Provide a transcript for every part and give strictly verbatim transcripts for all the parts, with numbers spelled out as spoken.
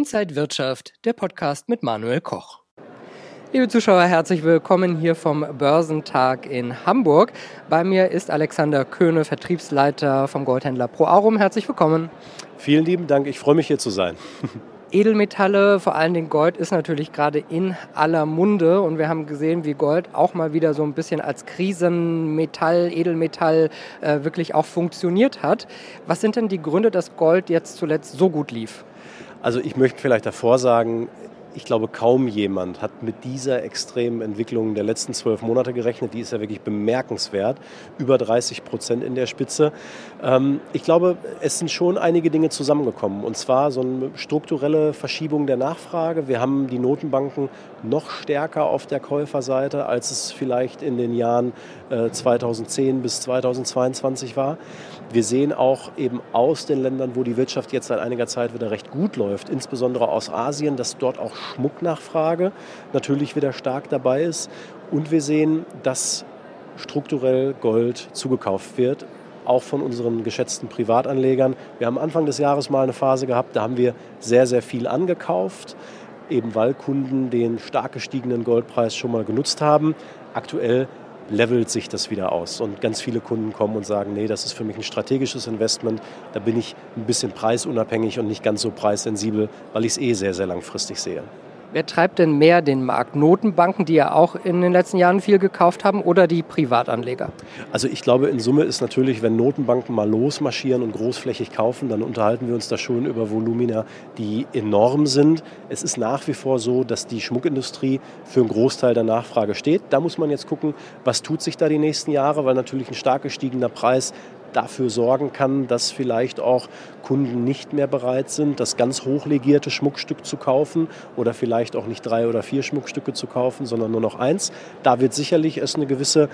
Inside Wirtschaft, der Podcast mit Manuel Koch. Liebe Zuschauer, herzlich willkommen hier vom Börsentag in Hamburg. Bei mir ist Alexander Köhne, Vertriebsleiter vom Goldhändler Pro Aurum. Herzlich willkommen. Vielen lieben Dank, ich freue mich hier zu sein. Edelmetalle, vor allen Dingen Gold, ist natürlich gerade in aller Munde und wir haben gesehen, wie Gold auch mal wieder so ein bisschen als Krisenmetall, Edelmetall äh, wirklich auch funktioniert hat. Was sind denn die Gründe, dass Gold jetzt zuletzt so gut lief? Also ich möchte vielleicht davor sagen, ich glaube, kaum jemand hat mit dieser extremen Entwicklung der letzten zwölf Monate gerechnet. Die ist ja wirklich bemerkenswert. Über dreißig Prozent in der Spitze. Ähm, ich glaube, es sind schon einige Dinge zusammengekommen. Und zwar so eine strukturelle Verschiebung der Nachfrage. Wir haben die Notenbanken noch stärker auf der Käuferseite, als es vielleicht in den Jahren äh, zweitausendzehn bis zweitausendzweiundzwanzig war. Wir sehen auch eben aus den Ländern, wo die Wirtschaft jetzt seit einiger Zeit wieder recht gut läuft, insbesondere aus Asien, dass dort auch Schmucknachfrage natürlich wieder stark dabei ist. Und wir sehen, dass strukturell Gold zugekauft wird, auch von unseren geschätzten Privatanlegern. Wir haben Anfang des Jahres mal eine Phase gehabt, da haben wir sehr, sehr viel angekauft, eben weil Kunden den stark gestiegenen Goldpreis schon mal genutzt haben. Aktuell levelt sich das wieder aus und ganz viele Kunden kommen und sagen, nee, das ist für mich ein strategisches Investment, da bin ich ein bisschen preisunabhängig und nicht ganz so preissensibel, weil ich es eh sehr, sehr langfristig sehe. Wer treibt denn mehr den Markt? Notenbanken, die ja auch in den letzten Jahren viel gekauft haben, oder die Privatanleger? Also ich glaube, in Summe ist natürlich, wenn Notenbanken mal losmarschieren und großflächig kaufen, dann unterhalten wir uns da schon über Volumina, die enorm sind. Es ist nach wie vor so, dass die Schmuckindustrie für einen Großteil der Nachfrage steht. Da muss man jetzt gucken, was tut sich da die nächsten Jahre, weil natürlich ein stark gestiegener Preis dafür sorgen kann, dass vielleicht auch Kunden nicht mehr bereit sind, das ganz hochlegierte Schmuckstück zu kaufen oder vielleicht auch nicht drei oder vier Schmuckstücke zu kaufen, sondern nur noch eins. Da wird sicherlich es eine gewisse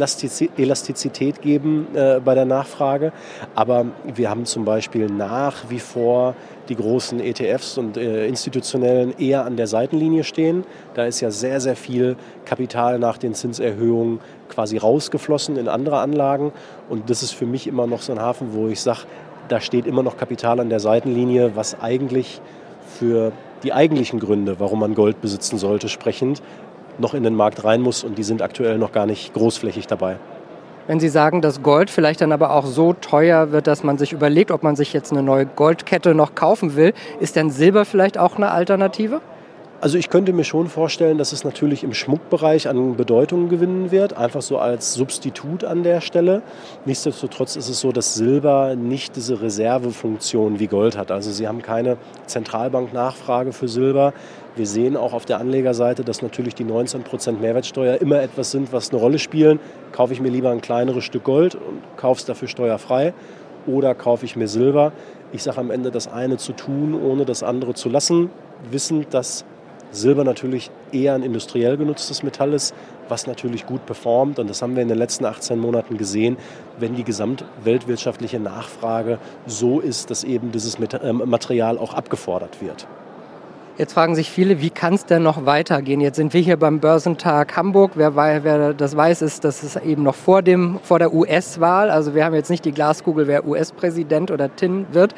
Elastizität geben äh, bei der Nachfrage. Aber wir haben zum Beispiel nach wie vor die großen E T Fs und äh, institutionellen eher an der Seitenlinie stehen. Da ist ja sehr, sehr viel Kapital nach den Zinserhöhungen quasi rausgeflossen in andere Anlagen. Und das ist für mich immer noch so ein Hafen, wo ich sage, da steht immer noch Kapital an der Seitenlinie, was eigentlich für die eigentlichen Gründe, warum man Gold besitzen sollte, sprechend, noch in den Markt rein muss. Und die sind aktuell noch gar nicht großflächig dabei. Wenn Sie sagen, dass Gold vielleicht dann aber auch so teuer wird, dass man sich überlegt, ob man sich jetzt eine neue Goldkette noch kaufen will, ist denn Silber vielleicht auch eine Alternative? Also ich könnte mir schon vorstellen, dass es natürlich im Schmuckbereich an Bedeutung gewinnen wird, einfach so als Substitut an der Stelle. Nichtsdestotrotz ist es so, dass Silber nicht diese Reservefunktion wie Gold hat. Also Sie haben keine Zentralbanknachfrage für Silber. Wir sehen auch auf der Anlegerseite, dass natürlich die neunzehn Prozent Mehrwertsteuer immer etwas sind, was eine Rolle spielen. Kaufe ich mir lieber ein kleineres Stück Gold und kaufe es dafür steuerfrei oder kaufe ich mir Silber? Ich sage am Ende, das eine zu tun, ohne das andere zu lassen, wissend, dass Silber natürlich eher ein industriell genutztes Metall ist, was natürlich gut performt. Und das haben wir in den letzten achtzehn Monaten gesehen, wenn die gesamtweltwirtschaftliche Nachfrage so ist, dass eben dieses Material auch abgefordert wird. Jetzt fragen sich viele, wie kann es denn noch weitergehen? Jetzt sind wir hier beim Börsentag Hamburg. Wer, wer das weiß, ist, dass es eben noch vor, dem, vor der U S-Wahl, also wir haben jetzt nicht die Glaskugel, wer U S-Präsident oder T I N wird.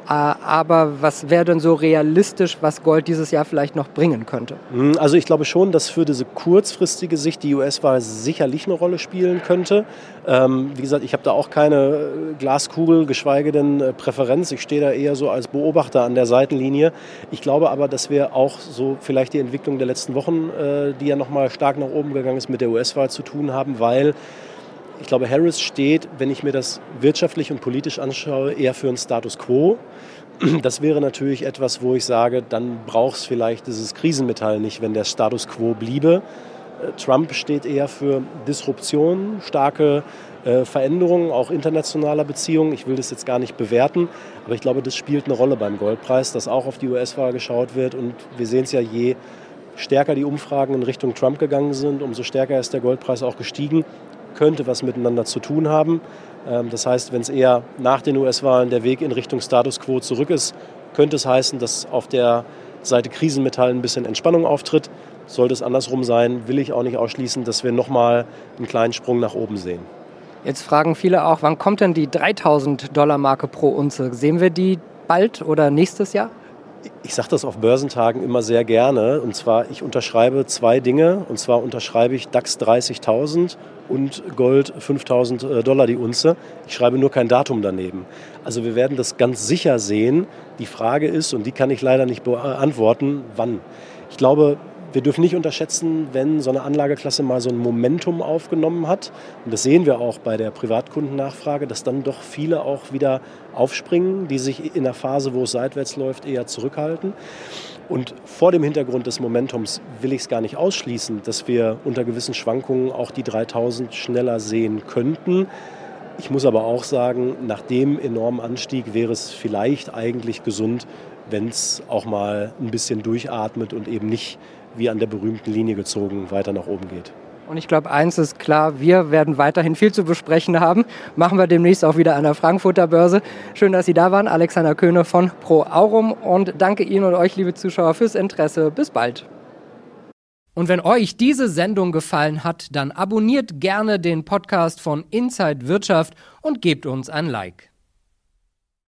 Aber was wäre denn so realistisch, was Gold dieses Jahr vielleicht noch bringen könnte? Also ich glaube schon, dass für diese kurzfristige Sicht die U S-Wahl sicherlich eine Rolle spielen könnte. Ähm, wie gesagt, ich habe da auch keine Glaskugel, geschweige denn äh, Präferenz. Ich stehe da eher so als Beobachter an der Seitenlinie. Ich glaube aber, dass wir auch so vielleicht die Entwicklung der letzten Wochen, äh, die ja nochmal stark nach oben gegangen ist, mit der U S-Wahl zu tun haben, weil ich glaube, Harris steht, wenn ich mir das wirtschaftlich und politisch anschaue, eher für einen Status Quo. Das wäre natürlich etwas, wo ich sage, dann braucht es vielleicht dieses Krisenmetall nicht, wenn der Status Quo bliebe. Trump steht eher für Disruption, starke äh, Veränderungen, auch internationaler Beziehungen. Ich will das jetzt gar nicht bewerten, aber ich glaube, das spielt eine Rolle beim Goldpreis, dass auch auf die U S-Wahl geschaut wird. Und wir sehen es ja, je stärker die Umfragen in Richtung Trump gegangen sind, umso stärker ist der Goldpreis auch gestiegen. Könnte was miteinander zu tun haben. Ähm, das heißt, wenn es eher nach den U S-Wahlen der Weg in Richtung Status Quo zurück ist, könnte es heißen, dass auf der Seite Krisenmetall ein bisschen Entspannung auftritt. Sollte es andersrum sein, will ich auch nicht ausschließen, dass wir nochmal einen kleinen Sprung nach oben sehen. Jetzt fragen viele auch, wann kommt denn die dreitausend Dollar Marke pro Unze? Sehen wir die bald oder nächstes Jahr? Ich sage das auf Börsentagen immer sehr gerne. Und zwar, ich unterschreibe zwei Dinge. Und zwar unterschreibe ich DAX dreißigtausend und Gold fünftausend Dollar die Unze. Ich schreibe nur kein Datum daneben. Also wir werden das ganz sicher sehen. Die Frage ist, und die kann ich leider nicht beantworten, wann. Ich glaube, wir dürfen nicht unterschätzen, wenn so eine Anlageklasse mal so ein Momentum aufgenommen hat. Und das sehen wir auch bei der Privatkundennachfrage, dass dann doch viele auch wieder aufspringen, die sich in der Phase, wo es seitwärts läuft, eher zurückhalten. Und vor dem Hintergrund des Momentums will ich es gar nicht ausschließen, dass wir unter gewissen Schwankungen auch die dreitausend schneller sehen könnten. Ich muss aber auch sagen, nach dem enormen Anstieg wäre es vielleicht eigentlich gesund, wenn es auch mal ein bisschen durchatmet und eben nicht wie an der berühmten Linie gezogen weiter nach oben geht. Und ich glaube, eins ist klar, wir werden weiterhin viel zu besprechen haben. Machen wir demnächst auch wieder an der Frankfurter Börse. Schön, dass Sie da waren, Alexander Köhne von Pro Aurum. Und danke Ihnen und euch, liebe Zuschauer, fürs Interesse. Bis bald. Und wenn euch diese Sendung gefallen hat, dann abonniert gerne den Podcast von Inside Wirtschaft und gebt uns ein Like.